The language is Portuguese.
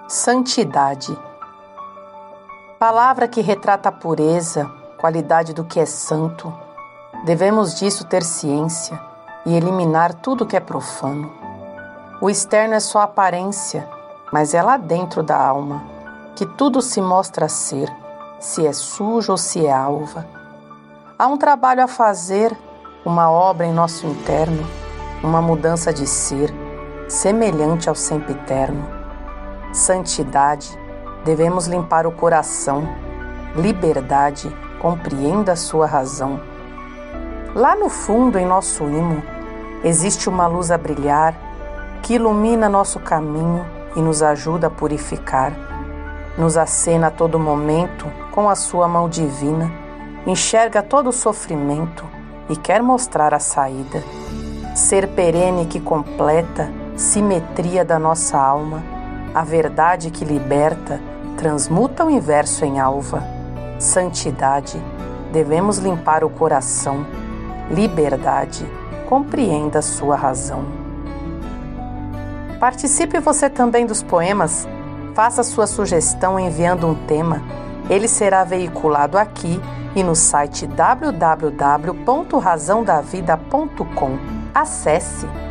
Santidade. Palavra que retrata a pureza, qualidade do que é santo. Devemos disso ter ciência e eliminar tudo que é profano. O externo é só aparência, mas é lá dentro da alma que tudo se mostra ser, se é sujo ou se é alva. Há um trabalho a fazer, uma obra em nosso interno, uma mudança de ser, semelhante ao sempiterno. Santidade, devemos limpar o coração. Liberdade, compreenda a sua razão. Lá no fundo, em nosso imo, existe uma luz a brilhar que ilumina nosso caminho e nos ajuda a purificar. Nos acena a todo momento com a sua mão divina, enxerga todo o sofrimento e quer mostrar a saída. Ser perene que completa, simetria da nossa alma, a verdade que liberta, transmuta o inverso em alva. Santidade, devemos limpar o coração. Liberdade, compreenda a sua razão. Participe você também dos poemas. Faça sua sugestão enviando um tema. Ele será veiculado aqui e no site www.razãodavida.com. Acesse!